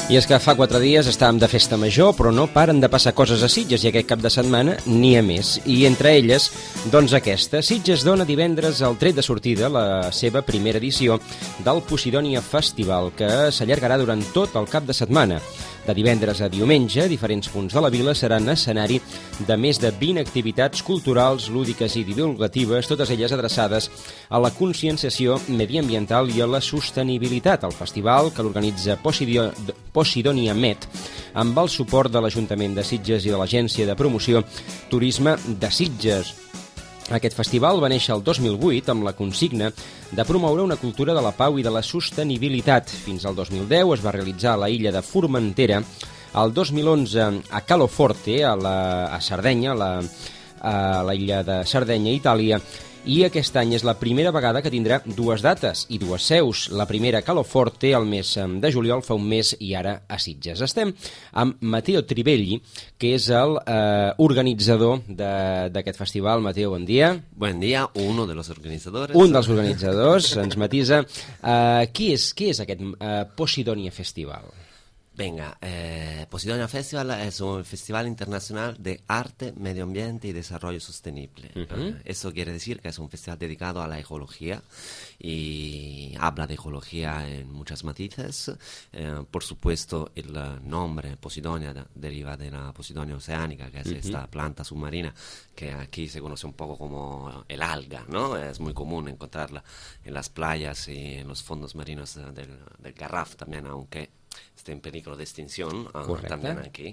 I és que fa 4 dies estàvem de festa major, però no paren de passar coses a Sitges i aquest cap de setmana n'hi ha més. I entre elles, doncs aquesta. Sitges dona divendres el tret de sortida la seva primera edició del Posidònia Festival, que s'allargarà durant tot el cap de setmana. De divendres a diumenge, diferents punts de la vila seran escenari de més de 20 activitats culturals, lúdiques i divulgatives, totes elles adreçades a la conscienciació mediambiental i a la sostenibilitat. El festival, que l'organitza Posidònia Met, amb el suport de l'Ajuntament de Sitges i de l'Agència de Promoció Turisme de Sitges. Aquest festival va néixer el 2008 amb la consigna de promoure una cultura de la pau i de la sostenibilitat. Fins al 2010 es va realitzar a la illa de Formentera, el 2011 a Caloforte, a Sardenya, a la illa de Sardenya, Itàlia, i aquest any és la primera vegada que tindrà dues dates i dues seus. La primera a Caloforte el mes de juliol, fa un mes, i ara a Sitges. Estem amb Matteo Trivelli, que és el organitzador d'aquest festival. Matteo, bon dia. Buen día, uno de los organizadores. Un dels organitzadors, ens matisa. Què és aquest Posidònia Festival? Venga, Posidonia Festival es un festival internacional de arte, medio ambiente y desarrollo sostenible. Eso quiere decir que es un festival dedicado a la ecología y habla de ecología en muchas matices. Por supuesto, el nombre Posidonia deriva de la Posidonia oceánica, que es esta planta submarina que aquí se conoce un poco como el alga, ¿no? Es muy común encontrarla en las playas y en los fondos marinos del Garraf también, aunque esté en peligro de extinción también aquí.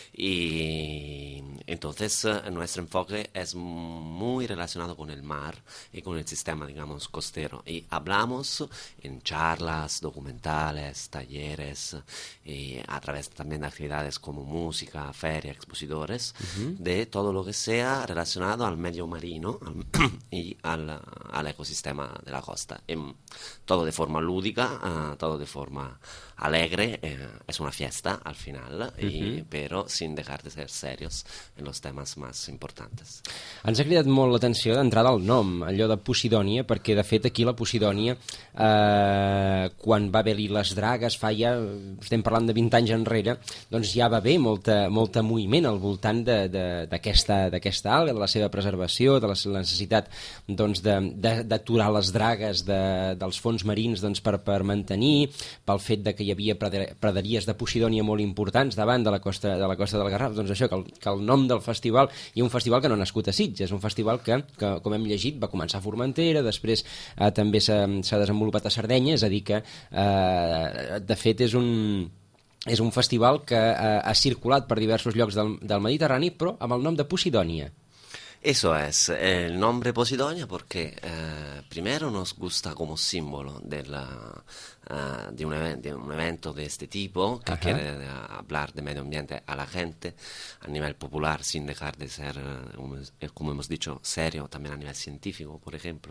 Y entonces nuestro enfoque es muy relacionado con el mar y con el sistema, digamos, costero. Y hablamos en charlas, documentales, talleres, y a través también de actividades como música, feria, expositores, de todo lo que sea relacionado al medio marino y al ecosistema de la costa. Todo de forma lúdica, todo de forma alegre. Es una fiesta al final, pero sin dejar de ser serios en los temas más importantes. Ens ha cridat molt l'atenció d'entrada el nom, allò de Posidònia, perquè de fet aquí la Posidònia, quan va haver-hi les dragues, estem parlant de 20 anys enrere, doncs ja va haver molta moviment al voltant d'aquesta alga, de la seva preservació, de la necessitat doncs, d'aturar les dragues dels fons marins doncs, per mantenir, pel fet de que hi havia praderies de Posidònia molt importants davant de la costa del Garraf. Doncs això, que el nom del festival, i un festival que no ha nascut a Sitges, un festival que com hem llegit, va començar a Formentera, després també s'ha desenvolupat a Sardenya, és a dir que de fet és un festival que ha circulat per diversos llocs del Mediterrani, però amb el nom de Posidònia. Eso es, el nombre Posidonia porque primero nos gusta como símbolo de un evento de este tipo que quiere hablar de medio ambiente a la gente a nivel popular sin dejar de ser, como hemos dicho, serio también a nivel científico, por ejemplo.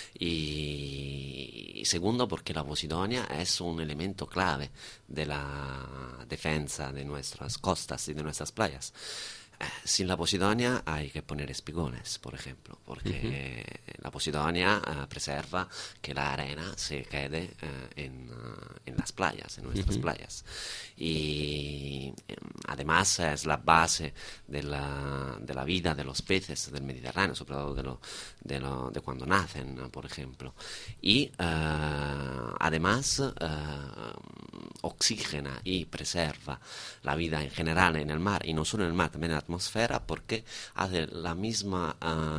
Y segundo porque la Posidonia es un elemento clave de la defensa de nuestras costas y de nuestras playas. Sin la Posidonia hay que poner espigones, por ejemplo, porque la Posidonia preserva que la arena se quede en las playas, en nuestras playas. Y además es la base de la vida de los peces del Mediterráneo, sobre todo de cuando nacen, por ejemplo. Y además oxigena y preserva la vida en general en el mar, y no solo en el mar, también en la atmósfera, porque hace la misma,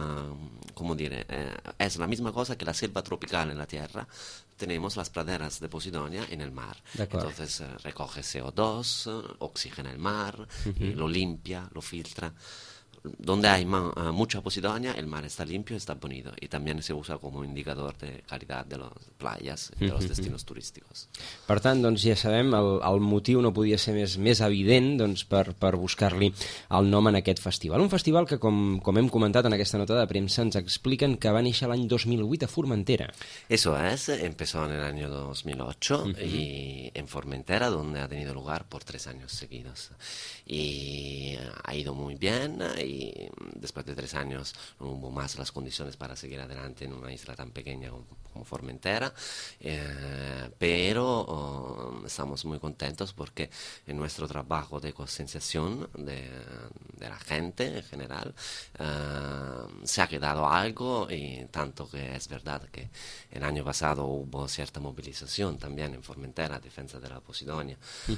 es la misma cosa que la selva tropical en la tierra. Tenemos las praderas de Posidonia en el mar. Entonces recoge CO2, oxigena el mar, y lo limpia, lo filtra. Donde hay mucha Posidonia, el mar está limpio y está bonito. Y también se usa como indicador de calidad de las playas y de los destinos turísticos. Per tant, doncs ja sabem, el motiu no podia ser més evident doncs, per buscar-li el nom en aquest festival. Un festival que, com hem comentat en aquesta nota de premsa, ens expliquen que va néixer l'any 2008 a Formentera. Eso es, empezó en el año 2008 y en Formentera, donde ha tenido lugar por 3 años seguidos. Y ha ido muy bien. Y después de 3 años no hubo más las condiciones para seguir adelante en una isla tan pequeña como Formentera, pero estamos muy contentos porque en nuestro trabajo de concienciación de la gente en general se ha quedado algo, y tanto que es verdad que el año pasado hubo cierta movilización también en Formentera a defensa de la Posidonia,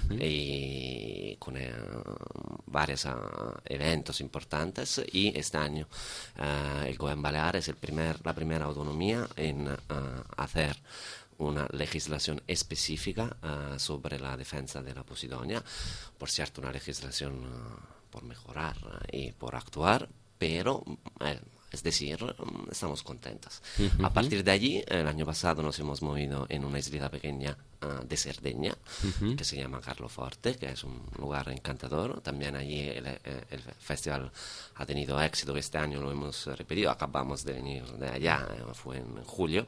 y con varios eventos importantes, y este año el Gobierno Balear es la primera autonomía en hacer una legislación específica sobre la defensa de la Posidonia. Por cierto, una legislación por mejorar y por actuar, pero es decir, estamos contentos. A partir de allí, el año pasado nos hemos movido en una islita pequeña de Cerdeña, que se llama Carloforte, que es un lugar encantador. También allí el festival ha tenido éxito, este año lo hemos repetido, acabamos de venir de allá, fue en julio,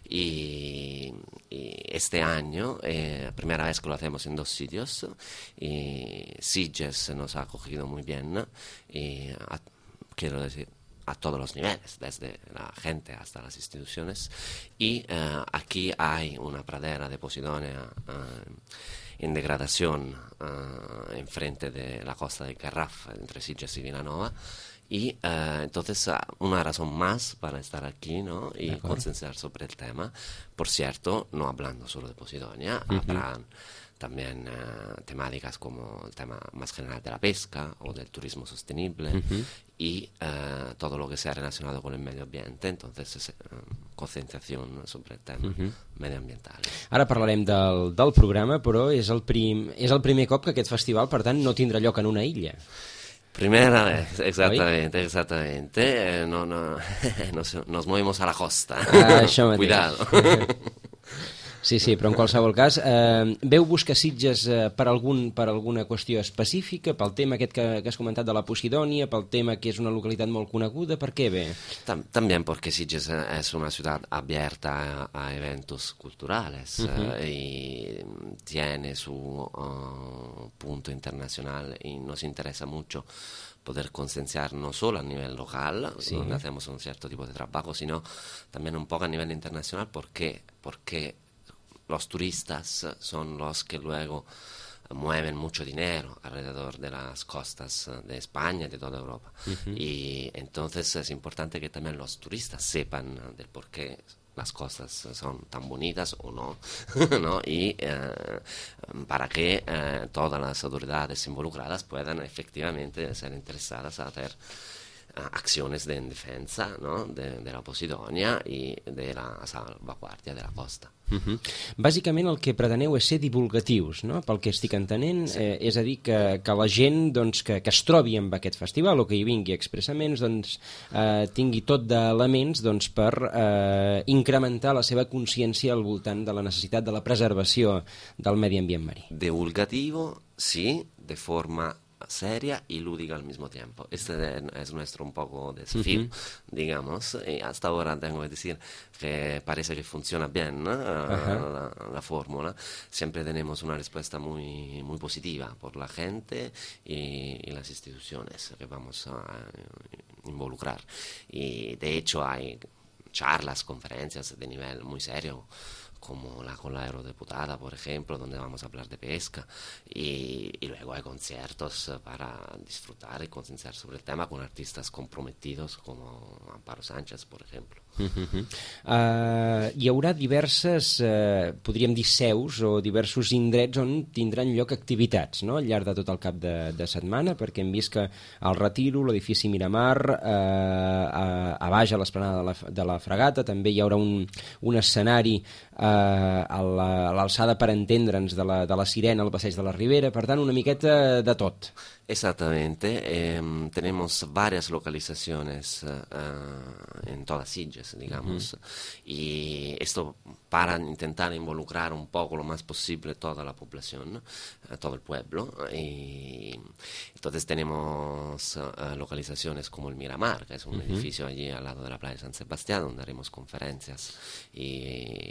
y este año, primera vez que lo hacemos en 2 sitios, y Sitges nos ha acogido muy bien, y quiero decir, a todos los niveles, desde la gente hasta las instituciones, y aquí hay una pradera de Posidonia en degradación enfrente de la costa del Garraf, entre Sitges y Vilanova, y entonces una razón más para estar aquí, ¿no? Y concienciar sobre el tema. Por cierto, no hablando solo de Posidonia, habrá también temáticas como el tema más general de la pesca o del turismo sostenible, y todo lo que sea relacionado con el medio ambiente. Entonces concienciación sobre el tema medioambiental. Ara parlarem del programa, però és el primer cop que aquest festival, per tant, no tindrà lloc en una illa. Primera vez, exactamente. Nos movemos a la costa. Això mateix. Cuidado. Sí, però en qualsevol cas, veu buscar Sitges per alguna qüestió específica, pel tema aquest que has comentat de la Posidonia, pel tema que és una localitat molt coneguda, per què ve? También porque Sitges es una ciudad abierta a eventos culturales y tiene su punto internacional, y nos interesa mucho poder concienciar no solo a nivel local, donde hacemos un cierto tipo de trabajo, sino también un poco a nivel internacional, porque los turistas son los que luego mueven mucho dinero alrededor de las costas de España y de toda Europa. Y entonces es importante que también los turistas sepan del por qué las cosas son tan bonitas o no, ¿no? Y para que todas las autoridades involucradas puedan efectivamente ser interesadas a hacer acciones en defensa, ¿no? de la Posidonia y de la salvaguardia de la costa. Bàsicament el que preteneu és ser divulgatius, no? Pel que estic entenent, és a dir, que la gent doncs, que es trobi amb aquest festival o que hi vingui expressament doncs, tingui tot d'elements doncs, per incrementar la seva consciència al voltant de la necessitat de la preservació del medi ambient marí. Divulgativo, sí, de forma seria y lúdica al mismo tiempo. Este es nuestro un poco desafío, digamos, y hasta ahora tengo que decir que parece que funciona bien, ¿no? la fórmula. Siempre tenemos una respuesta muy, muy positiva por la gente y las instituciones que vamos a involucrar. Y de hecho hay charlas, conferencias de nivel muy serio, como con la eurodeputada, por ejemplo, donde vamos a hablar de pesca, y luego hay conciertos para disfrutar y concienciar sobre el tema con artistas comprometidos como Amparo Sánchez, por ejemplo. Hi haurà diverses, podríem dir, seus o diversos indrets on tindran lloc activitats, no? Al llarg de tot el cap de setmana, perquè hem vist que al Retiro, l'edifici Miramar, a baix a l'esplanada de la Fragata, també hi haurà un escenari a l'alçada, per entendre'ns, de la Sirena al passeig de la Ribera, per tant una miqueta de tot. Exactamente, tenemos varias localizaciones en todas Sitges, digamos, y esto para intentar involucrar un poco lo más posible toda la población, todo el pueblo, y entonces tenemos localizaciones como el Miramar, que es un edificio allí al lado de la playa de San Sebastián, donde haremos conferencias y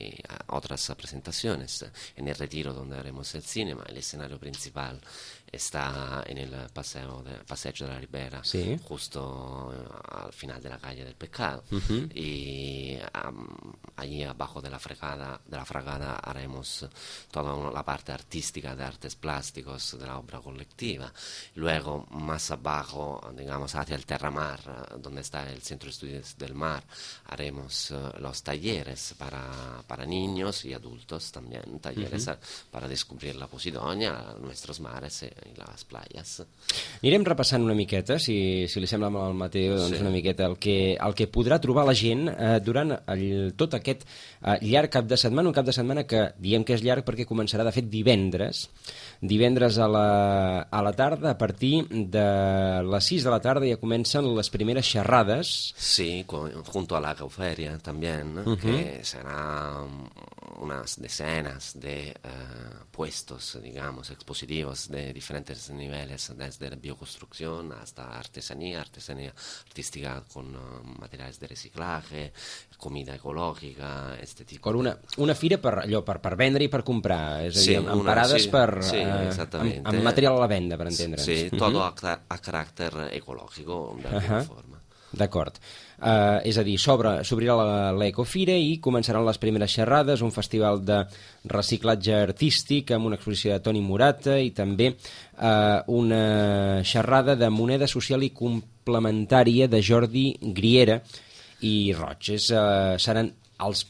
otras presentaciones. En el Retiro, donde haremos el cinema, el escenario principal está en el Paseo de la Ribera, sí, justo al final de la calle del Pecado. Y allí abajo de la fragada haremos toda la parte artística de artes plásticos de la obra colectiva. Luego, más abajo, digamos, hacia el Terramar, donde está el Centro de Estudios del Mar, haremos los talleres para niños y adultos también, talleres para descubrir la Posidonia, nuestros mares i les playas. Anirem repassant una miqueta, si li sembla al Mateo, doncs una miqueta el que podrà trobar la gent durant tot aquest llarg cap de setmana, un cap de setmana que diem que és llarg perquè començarà de fet divendres a la tarda, a partir de les 6 de la tarda ja comencen les primeres xerrades. Sí, junto a la Cauferia también, que será unas decenas de puestos, digamos, expositivos de diferentes niveles, desde bioconstrucción hasta artesanía artística con materiales de reciclaje, comida ecològica, este tipo. Una fira per vendre i per comprar, és a dir, amb parades amb material a la venda, per entendre'ns. Sí, todo a caràcter ecológico, de alguna forma. D'acord. És a dir, s'obrirà l'Ecofira i començaran les primeres xerrades, un festival de reciclatge artístic amb una exposició de Toni Murata i també una xerrada de moneda social i complementària de Jordi Griera i Roig. Seran els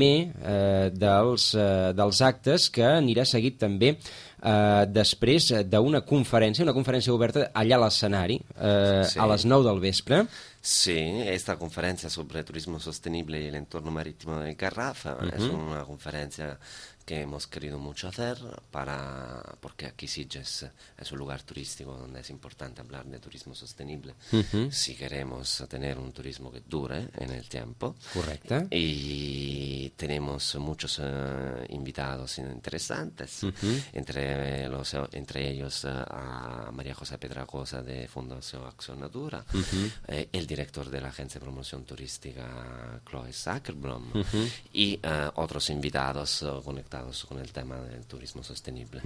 dels actes que anirà seguit també després d'una conferència oberta allà a l'escenari a les 9 del vespre. Sí, esta conferencia sobre turismo sostenible y el entorno marítimo de Garrafa es una conferencia que hemos querido mucho hacer porque aquí Sitges es un lugar turístico donde es importante hablar de turismo sostenible si queremos tener un turismo que dure en el tiempo. Correcto. Y tenemos muchos invitados interesantes, entre ellos a María José Pedragosa de Fundación Acción Natura, el director de la agencia de promoción turística Chloe Zuckerblom y otros invitados conectados con el tema del turismo sostenible.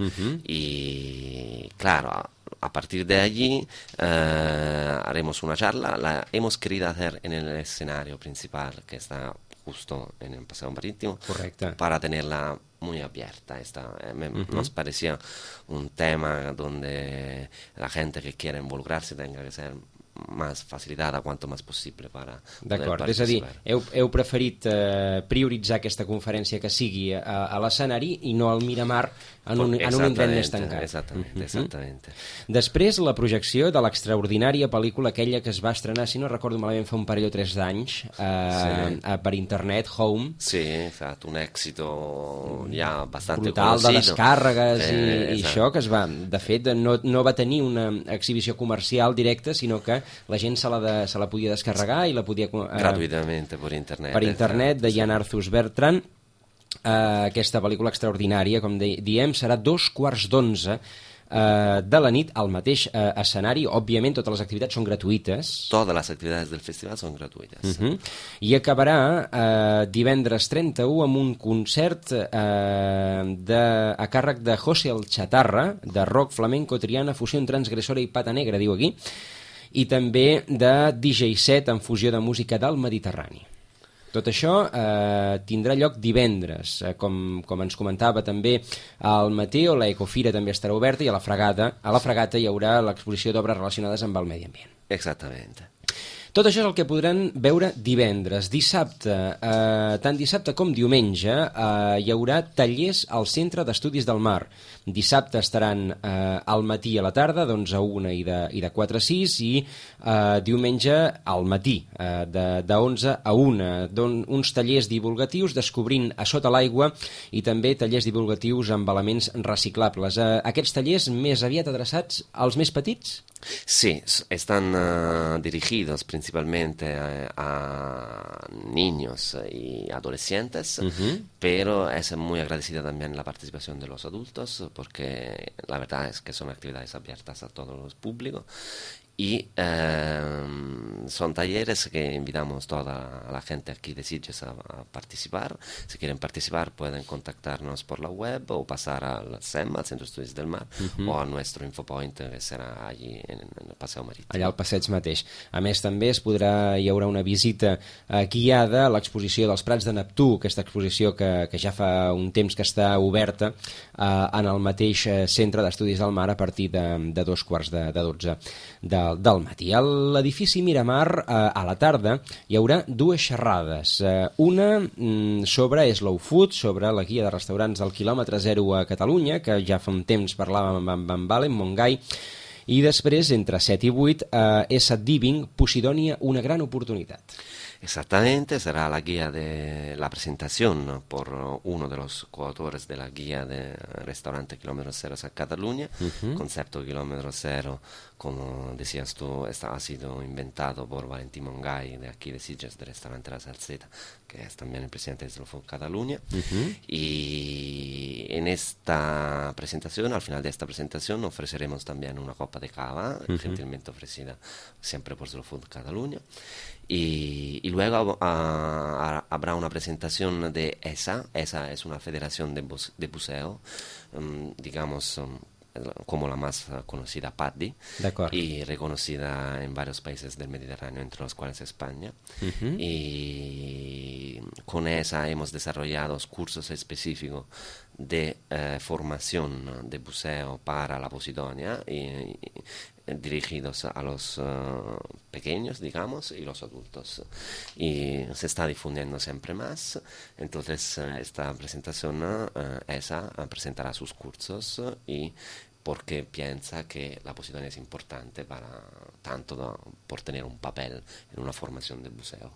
Y claro, a partir de allí haremos una charla. La hemos querido hacer en el escenario principal que está justo en el Paseo Marítimo. Correcto. Para tenerla muy abierta. Nos parecía un tema donde la gente que quiera involucrarse tenga que ser més facilitada quanto més possible per D'acord, és a dir, heu preferit prioritzar aquesta conferència que sigui a l'escenari i no al Miramar en un indret més tancat. Exactament. Després, la projecció de l'extraordinària pel·lícula aquella que es va estrenar, si no recordo malament, fa un parell o 3 d'anys per internet, Home. Sí, un èxit ja bastant brutal, de descàrregues i això, que es va, de fet, no va tenir una exhibició comercial directa, sinó que la gent se la podia descarregar i la podia... gratuïtament per internet. Per internet, de Jan Arthus Bertrand. Aquesta pel·lícula extraordinària, com diem, serà 2:15 de la nit al mateix escenari. Òbviament, totes les activitats són gratuïtes. Totes les activitats del festival són gratuïtes. I acabarà divendres 31 amb un concert a càrrec de José el Chatarra, de rock, flamenco, triana, fusió transgressora i pata negra, diu aquí, i també de DJ set en fusió de música del Mediterrani. Tot això tindrà lloc divendres, com ens comentava també el Mateo. La Ecofira també estarà oberta i a la Fragata hi haurà l'exposició d'obres relacionades amb el medi ambient. Exactament. Tot això és el que podran veure divendres. Dissabte, tant dissabte com diumenge, hi haurà tallers al Centre d'Estudis del Mar. Dissabte estaran al matí i a la tarda, d'11 a 1 i de 4 a 6, i diumenge al matí, de 11 a 1. Uns tallers divulgatius descobrint a sota l'aigua i també tallers divulgatius amb elements reciclables. Aquests tallers més aviat adreçats als més petits? Sí, están dirigidos principalmente a niños y adolescentes, pero es muy agradecida también la participación de los adultos, porque la verdad es que son actividades abiertas a todos los públicos. Y son talleres que invitamos toda la gente aquí de Sitges a participar. Si quieren participar pueden contactarnos por la web o pasar al CEM, al Centro de Estudios del Mar, o a nuestro infopoint que serà allí en el Passeig Marítim. Allà al passeig mateix. A més, també hi haurà una visita guiada a l'exposició dels Prats de Neptú, aquesta exposició que ja fa un temps que està oberta en el mateix Centre d'Estudis del Mar a partir de 2:15 del matí. A l'edifici Miramar, a la tarda, hi haurà dues xerrades. Una sobre Slow Food, sobre la guia de restaurants del quilòmetre zero a Catalunya, que ja fa un temps parlàvem amb en Valen Montgai, i després, entre 7 i 8, S. Diving, Posidònia, una gran oportunitat. Exactamente, será la guía de la presentación por uno de los coautores de la guía de restaurante Kilómetro Cero a Cataluña. Concepto Kilómetro Cero, como decías tú, ha sido inventado por Valentín Montgai, de aquí de Sitges, del restaurante La Salseta, que es también el presidente de Slow Food Cataluña. Y en esta presentación, al final de esta presentación, ofreceremos también una copa de cava, gentilmente ofrecida siempre por Slow Food Cataluña. Y luego habrá una presentación de ESA. ESA es una federación de buceo, digamos, como la más conocida PADI, y reconocida en varios países del Mediterráneo, entre los cuales España. Y con ESA hemos desarrollado cursos específicos de formación de buceo para la Posidonia, dirigidos a los pequeños, digamos, y los adultos. Y se está difundiendo siempre más. Entonces, esta presentación, ESA presentará sus cursos y porque piensa que la Posidonia es importante por tener un papel en una formación de buceo.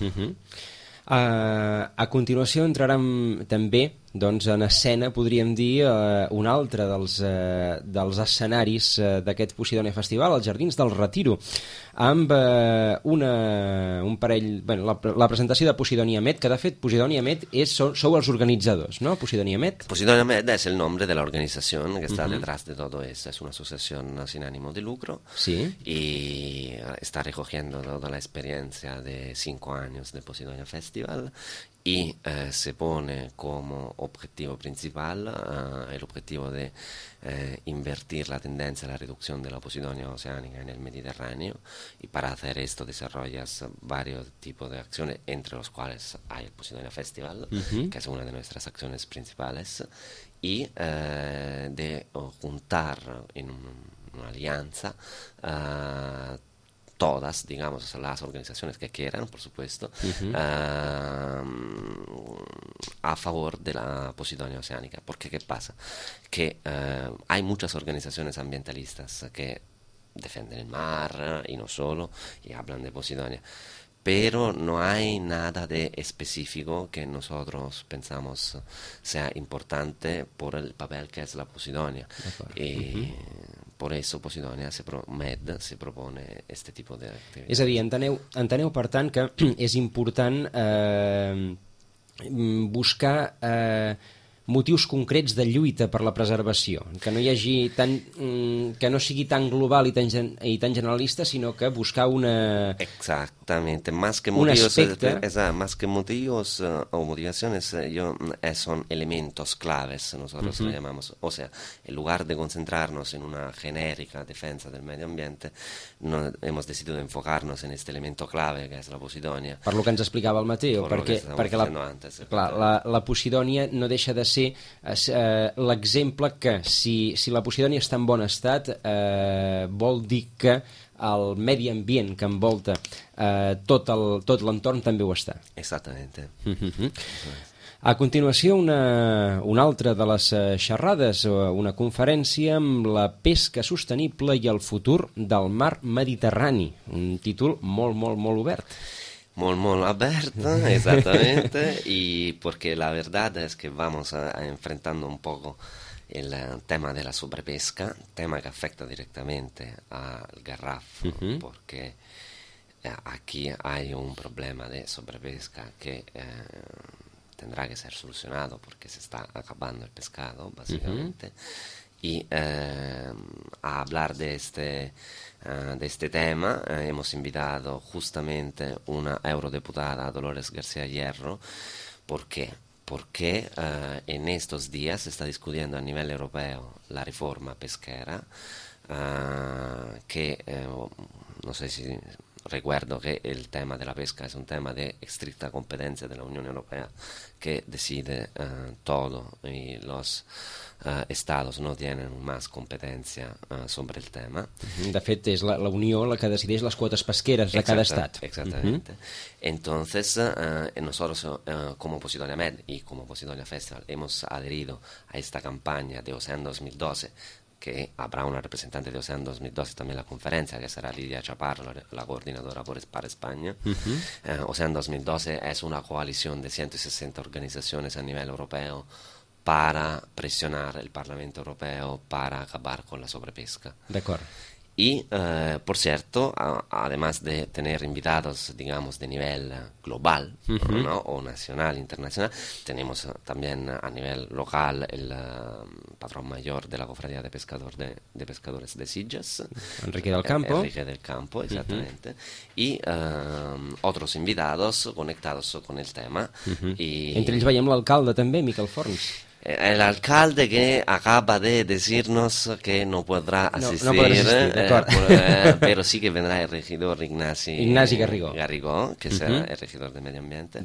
A continuació entrarem també en escena, podríem dir, un altre dels escenaris d'aquest Posidònia Festival, els Jardins del Retiro, amb un parell... la presentació de Posidònia Med, que de fet Posidònia Med sou els organitzadors, ¿no? Posidònia Med. Posidònia Med es el nombre de la organización que está detrás de todo eso. Es una asociación sin ánimo de lucro. Sí. Y está recogiendo toda la experiencia de 5 años de Posidònia Festival y se pone como objetivo principal el objetivo de invertir la tendencia a la reducción de la posidonia oceánica en el Mediterráneo, y para hacer esto desarrollas varios tipos de acciones, entre los cuales hay el Posidonia Festival, que es una de nuestras acciones principales, y de juntar en una alianza todas, digamos, las organizaciones que quieran, por supuesto, a favor de la Posidonia oceánica. Porque ¿qué pasa? Que hay muchas organizaciones ambientalistas que defienden el mar y no solo, y hablan de Posidonia, pero no hay nada de específico que nosotros pensamos sea importante por el papel que es la Posidonia. Y por eso Posidonia Med se propone este tipo de activitats. És a dir, enteneu per tant que és important buscar motius concrets de lluita per la preservació, que no hi hagi que no sigui tan global i tan generalista, sinó que buscar una... Exactamente, más que motivos o motivaciones, son elementos claves, nosotros lo llamamos. O sea, en lugar de concentrarnos en una genérica defensa del medio ambiente, hemos decidido enfocarnos en este elemento clave que es la Posidonia. Per lo que ens explicava el Mateo, perquè la Posidònia no deixa de ser l'exemple que si la Posidònia està en bon estat, vol dir que el medi ambient que envolta tot l'entorn també ho està. Exactamente. A continuació, una altra de les xerrades, una conferència amb la pesca sostenible i el futur del mar Mediterrani, un títol molt, molt, molt obert. Muy abierta, exactamente, y porque la verdad es que vamos enfrentando un poco el tema de la sobrepesca, tema que afecta directamente al Garraf, porque aquí hay un problema de sobrepesca que tendrá que ser solucionado porque se está acabando el pescado, básicamente. Y a hablar de este de este tema. Hemos invitado justamente una eurodiputada, Dolores García Hierro. ¿Por qué? Porque en estos días se está discutiendo a nivel europeo la reforma pesquera, que no sé si recuerdo que el tema de la pesca es un tema de estricta competencia de la Unión Europea, que decide todo, y los estados no tienen más competencia sobre el tema. De fet, és la Unió la que decideix les quotes pesqueres de cada estat. Exactamente. Entonces, nosotros como Posidonia Med y como Posidonia Festival hemos adherido a esta campaña de Ocean 2012, que habrá una representante de Ocean 2012 también en la conferencia, que será Lidia Chaparro, la coordinadora para España. Ocean 2012 es una coalición de 160 organizaciones a nivel europeo para presionar el Parlamento Europeo para acabar con la sobrepesca. D'acord. Y, por cierto, además de tener invitados, digamos, de nivel global, ¿no? O nacional, internacional, tenemos también a nivel local el patrón mayor de la Cofradía de Pescadores de Sitges, Enrique del Campo. Enrique del Campo, exactamente. Y otros invitados conectados con el tema. Y Entre ells veiem l'alcalde també, Miquel Forns. el alcalde que acaba de decirnos que no podrá asistir, pero sí que vendrá el regidor Ignasi Garrigó, que será el regidor de Medio Ambiente.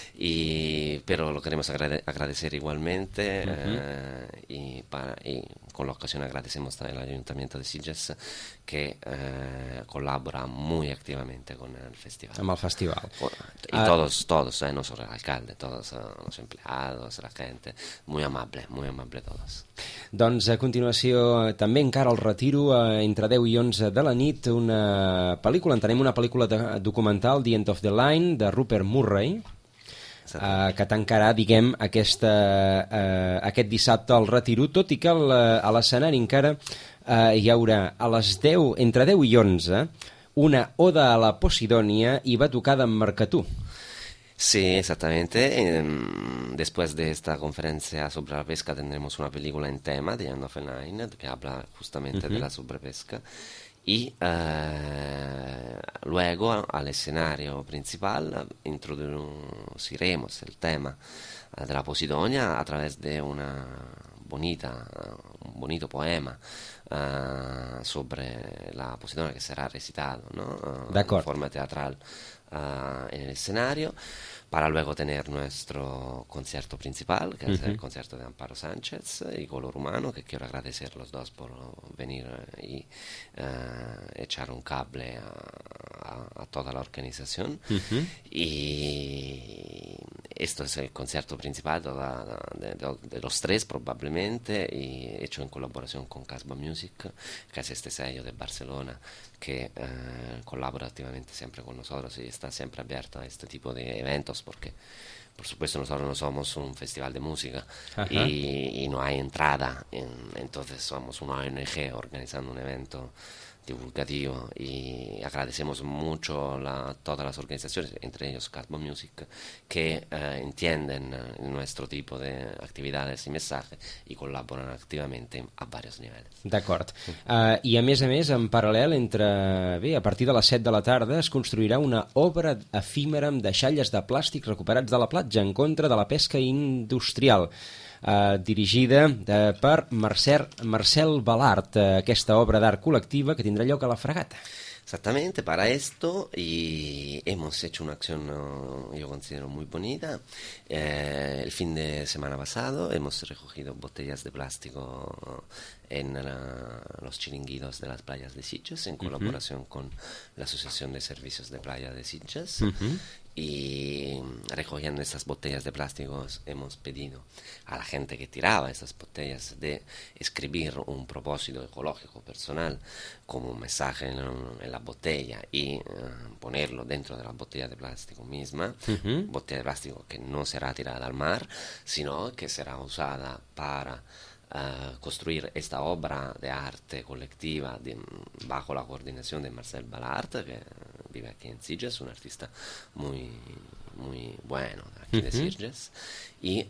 Pero lo queremos agradecer igualmente, y con la ocasión agradecemos también al Ayuntamiento de Sitges, que colabora muy activamente con el festival. Amb el festival. Y todos, no solo el alcalde, todos los empleados, la gente, muy amable todos. Doncs a continuació, també encara al retiro, entre 10 i 11 de la nit, una pel·lícula, entenem una pel·lícula documental, The End of the Line, de Rupert Murray, que tancarà, diguem, aquest dissabte al retiro, tot i que a l'escenari encara hi haurà a les 10, entre 10 i 11, una oda a la Posidònia i batucada en marcatú. Sí, exactamente. Después de esta conferencia sobre la pesca tendremos una película en tema, The End of the Line, que habla justamente de la sobrepesca. Y luego al escenario principal introduciremos el tema de la Posidonia a través de un bonito poema sobre la Posidonia, que será recitado, ¿no? En forma teatral en el escenario, para luego tener nuestro concierto principal, que es el concierto de Amparo Sánchez y Color Humano, que quiero agradecer a los dos por venir y echar un cable a toda la organización. Y esto es el concierto principal de los tres, probablemente, y hecho en colaboración con Casbah Music, que es este sello de Barcelona, que colabora activamente siempre con nosotros y está siempre abierto a este tipo de eventos, porque por supuesto nosotros no somos un festival de música y no hay entrada, entonces somos una ONG organizando un evento divulgativo, y agradecemos mucho a todas las organizaciones, entre ellos Casbah Music, que entienden nuestro tipo de actividades y mensajes y colaboran activamente a varios niveles. D'acord. I a més, en paral·lel, a partir de les 7 de la tarda es construirà una obra efímera amb deixalles de plàstic recuperats de la platja en contra de la pesca industrial, dirigida per Marcel Balart, aquesta obra d'art col·lectiva que tindrà lloc a la Fragata. Exactamente, para esto y hemos hecho una acción, yo considero muy bonita. El fin de semana pasado hemos recogido botellas de plástico en los chiringuitos de las playas de Sitges, en colaboración con la Asociación de Servicios de Playa de Sitges. Y recogiendo estas botellas de plástico hemos pedido a la gente que tiraba estas botellas de escribir un propósito ecológico personal como un mensaje en la botella y ponerlo dentro de la botella de plástico misma, botella de plástico que no será tirada al mar, sino que será usada para construir esta obra de arte colectiva bajo la coordinación de Marcel Balart, que vive aquí en Sitges, un artista muy muy bueno aquí de Sitges. Y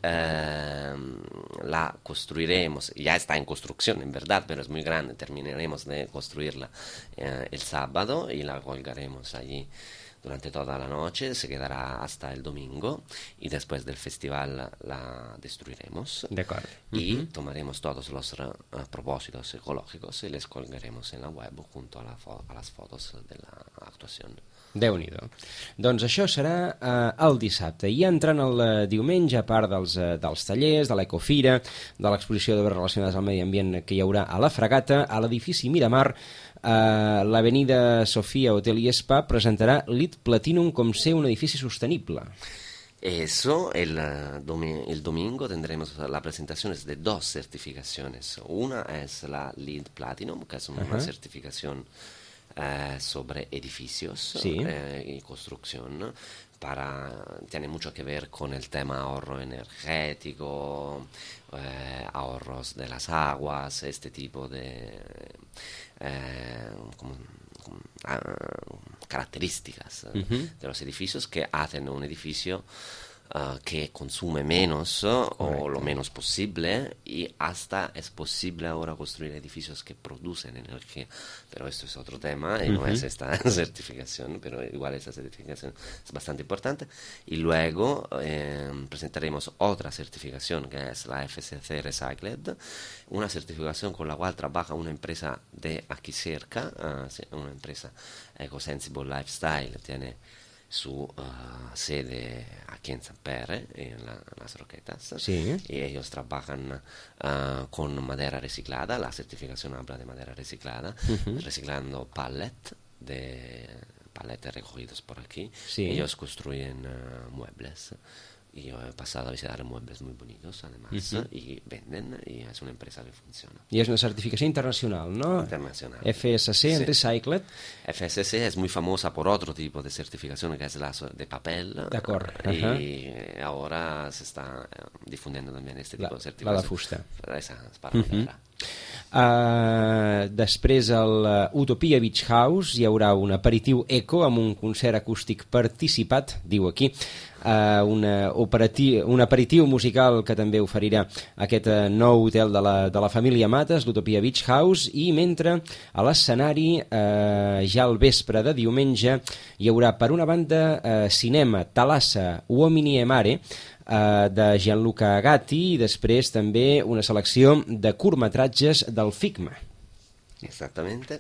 la construiremos, ya está en construcción en verdad, pero es muy grande, terminaremos de construirla el sábado y la colgaremos allí durante toda la noche, se quedará hasta el domingo y después del festival la destruiremos. De acuerdo. Y tomaremos todos los propósitos ecológicos y les colgaremos en la web junto a las fotos de la actuación. Déu-n'hi-do. Doncs això serà el dissabte. I entrant el diumenge, a part dels tallers, de l'Ecofira, de l'exposició d'obres relacionades al medi ambient que hi haurà a la Fragata, a l'edifici Miramar, l'avenida Sofia Hotel i Spa presentarà LEED Platinum com ser un edifici sostenible. Eso, el domingo tendremos la presentación de 2 certificaciones. Una es la LEED Platinum, que es una certificación sobre edificios y construcción. Tiene mucho que ver con el tema ahorro energético, ahorros de las aguas, este tipo de características de los edificios que hacen un edificio que consume menos o lo menos posible, y hasta es posible ahora construir edificios que producen energía, pero esto es otro tema y no es esta certificación, pero igual esta certificación es bastante importante. Y luego presentaremos otra certificación que es la FSC Recycled, una certificación con la cual trabaja una empresa de aquí cerca, una empresa Ecosensible Lifestyle, tiene su sede aquí en San Pere, en las Roquetas, y ellos trabajan con madera reciclada. La certificación habla de madera reciclada, reciclando palets recogidos por aquí. Ellos construyen muebles, y yo he pasado a visitar muebles muy bonitos además, y venden, y es una empresa que funciona. I és una certificació internacional, ¿no? Internacional. FSC en Recycled. FSC es muy famosa por otro tipo de certificación, que es la de papel. De acuerdo. Y ahora se está difundiendo también este tipo de certificación. La de fusta. Esa es para madera. Després a l'Utopia Beach House hi haurà un aperitiu eco amb un concert acústic participat, diu aquí, un aperitiu musical que també oferirà aquest nou hotel de la família Mates, l'Utopia Beach House, i mentre a l'escenari ja al vespre de diumenge hi haurà per una banda cinema Thalassa Uomini e Mare de Gianluca Gatti, i després també una selecció de curtmetratges del FICMA. Exactamente.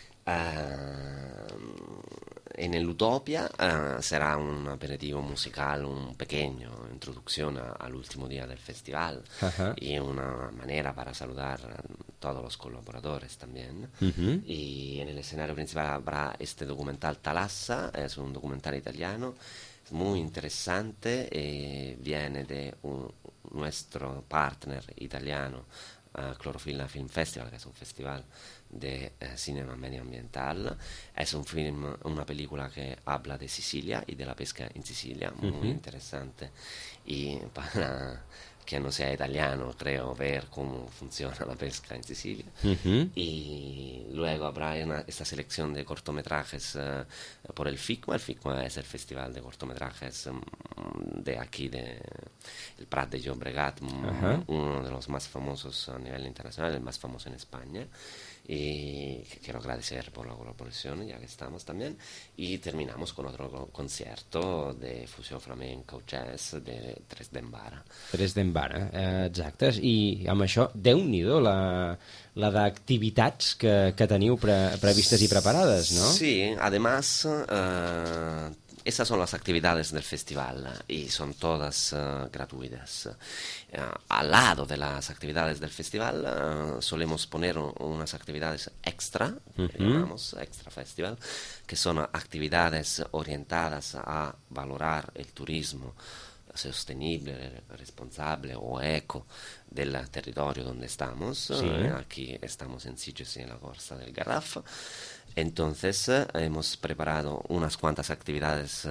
En el Utopia será un aperitivo musical, un pequeño introducción al último día del festival, y una manera para saludar a todos los colaboradores también. Y en el escenario principal habrá este documental Thalassa, es un documental italiano, es muy interesante, viene de nuestro partner italiano, Clorofilla Film Festival, que es un festival de cinema medioambiental. Es un film, una película que habla de Sicilia y de la pesca en Sicilia, muy interesante, y para que no sea italiano, creo, ver cómo funciona la pesca en Sicilia. Y luego habrá esta selección de cortometrajes por el FICMA. El FICMA es el festival de cortometrajes de aquí, de el Prat de Llobregat, uno de los más famosos a nivel internacional, el más famoso en España. Y quiero agradecer por la colaboración, ya que estamos también, y terminamos con otro concierto de fusió flamenco jazz de Tres d'Embara. Tres d'Embara, exacte, i amb això, Déu-n'hi-do la d'activitats que teniu previstes i preparades, ¿no? Sí, además esas son las actividades del festival y son todas gratuitas. Al lado de las actividades del festival solemos poner unas actividades extra, llamamos extra festival, que son actividades orientadas a valorar el turismo sostenible, responsable o eco del territorio donde estamos. Aquí estamos en Sitges y en la costa del Garraf. Entonces hemos preparado unas cuantas actividades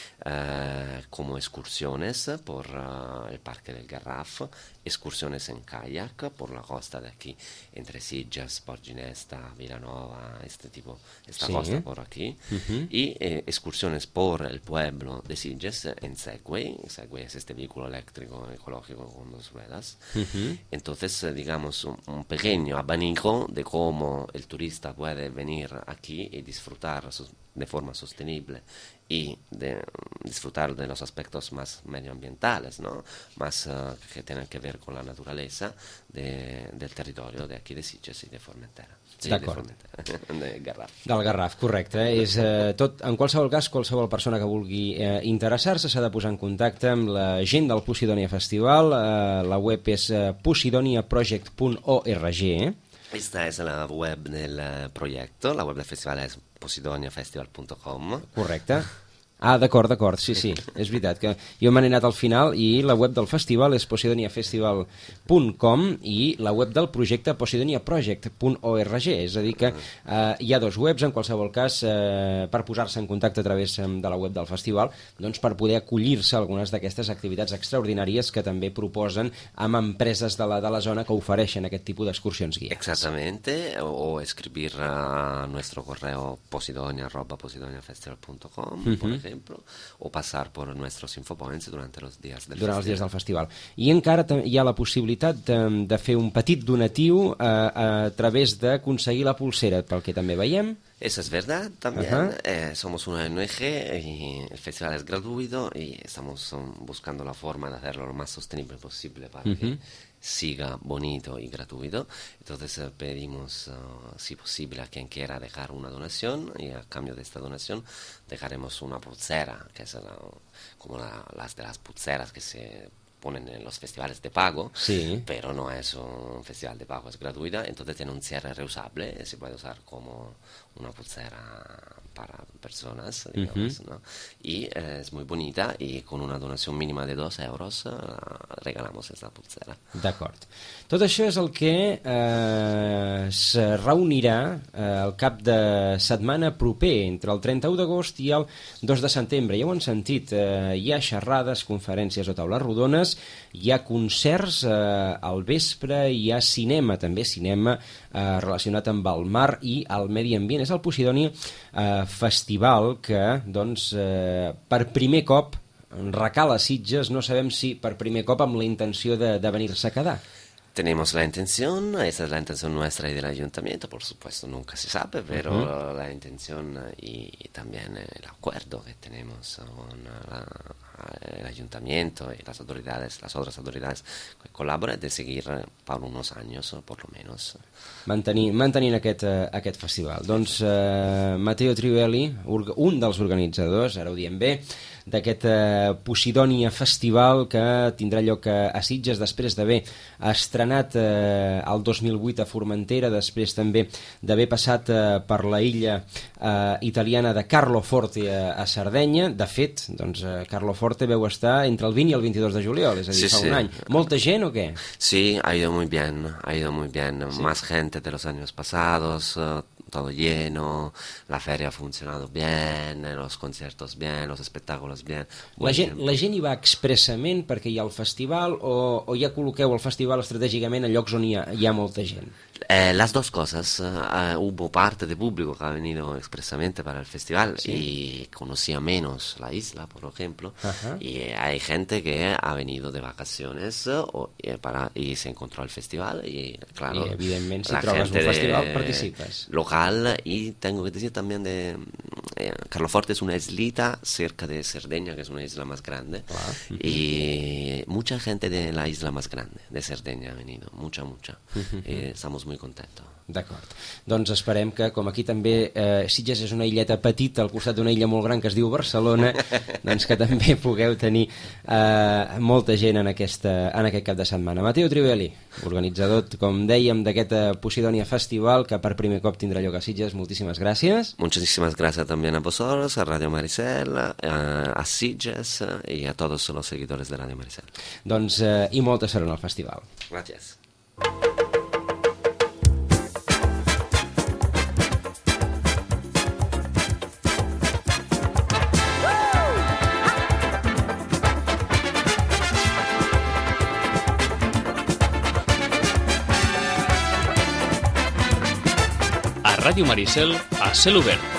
como excursiones por el Parque del Garraf, excursiones en kayak por la costa de aquí, entre Sitges, Porginesta, Vilanova, esta costa por aquí, y excursiones por el pueblo de Sitges en Segway. Segway es este vehículo eléctrico ecológico con 2 ruedas. Entonces, digamos, un pequeño abanico de cómo el turista puede venir aquí y disfrutar de forma sostenible y disfrutar de los aspectos más medioambientales, ¿no? Más que tienen que ver con la naturaleza del territorio de aquí de Sitges y de Formentera. Sí, d'acord. De Garraf. Del Garraf, correcte. És tot, en qualsevol cas, qualsevol persona que vulgui interessar-se s'ha de posar en contacte amb la gent del Posidonia Festival. La web és posidoniaproject.org. Esta es la web del proyecto, la web del festival es posidoniafestival.com. Correcte. Ah, d'acord, sí, és veritat que jo me n'he anat al final i la web del festival és posidoniafestival.com i la web del projecte posidoniaproject.org, és a dir que hi ha 2 webs, en qualsevol cas per posar-se en contacte a través de la web del festival, doncs per poder acollir-se a algunes d'aquestes activitats extraordinàries que també proposen amb empreses de la zona que ofereixen aquest tipus d'excursions guiades. Exactamente, o escribir a nuestro correo posidonia@posidoniafestival.com, por ejemplo, o pasar por nuestros infopoints durant els dies del festival. I encara hi ha la possibilitat de fer un petit donatiu a través d'aconseguir la pulsera, pel que també veiem. Eso es verdad, también. Somos una ONG y el festival es gratuito y estamos buscando la forma de hacerlo lo más sostenible posible para que siga bonito y gratuito. Entonces pedimos, si posible, a quien quiera dejar una donación y a cambio de esta donación dejaremos una pulsera, que es como las de las pulseras que se ponen en los festivales de pago, pero no es un festival de pago, es gratuita, entonces tiene un cierre reusable, se puede usar como una pulsera para personas, digamos, ¿no? Y es muy bonita y con una donació mínima de 2 euros regalamos esta pulsera. D'acord. Tot això és el que es reunirà al cap de setmana proper, entre el 31 d'agost i el 2 de setembre. Ja ho han sentit, hi ha xerrades, conferències o taules rodones, hi ha concerts al vespre, hi ha cinema, també cinema relacionat amb el mar i el medi ambient. És el Posidonia Festival que, doncs, per primer cop recala Sitges, no sabem si per primer cop amb la intenció de venir-se a quedar. Tenemos la intención, esa es la intención nuestra y del ayuntamiento, por supuesto nunca se sabe, pero la intención y también el acuerdo que tenemos con el ayuntamiento y las otras autoridades que colaboran, de seguir por unos años, por lo menos. Mantenint aquest festival. Doncs Matteo Trivelli, un dels organitzadors, ara ho diem bé, d'aquest Posidonia Festival que tindrà lloc a Sitges després d'haver estrenat el 2008 a Formentera, després també d'haver passat per la illa italiana de Carloforte a Sardenya. De fet, doncs, Carloforte veu estar entre el 20 i el 22 de juliol, és a dir, fa un any. ¿Molta gent o qué? Sí, ha ido muy bien, ¿Sí? Más gente de los años pasados, todo lleno, la feria ha funcionado bien, los conciertos bien, los espectáculos bien. La gent hi va expressament perquè hi ha el festival o ja col·loqueu el festival estratègicament a llocs on hi ha molta gent? Las dos cosas. Hubo parte de público que ha venido expresamente para el festival y conocía menos la isla, por ejemplo, y hay gente que ha venido de vacaciones y se encontró al festival y claro, y evidentemente la si trobes gente un festival participas. Local, y tengo que decir también de Carloforte es una islita cerca de Cerdeña, que es una isla más grande, y mucha gente de la isla más grande, de Cerdeña, ha venido, mucha. Estamos muy contentos. D'acord. Doncs esperem que, com aquí també Sitges és una illeta petita al costat d'una illa molt gran que es diu Barcelona, doncs que també pugueu tenir molta gent en aquest cap de setmana. Matteo Trivelli, organitzador, com dèiem, d'aquest Posidonia Festival que per primer cop tindrà lloc a Sitges, moltíssimes gràcies. Muchísimas gracias también a vosotros, a Radio Maricel, a Sitges y a todos los seguidores de Radio Maricel. Doncs, i molta sort en el festival. Gracias. Ràdio Maricel a cel obert.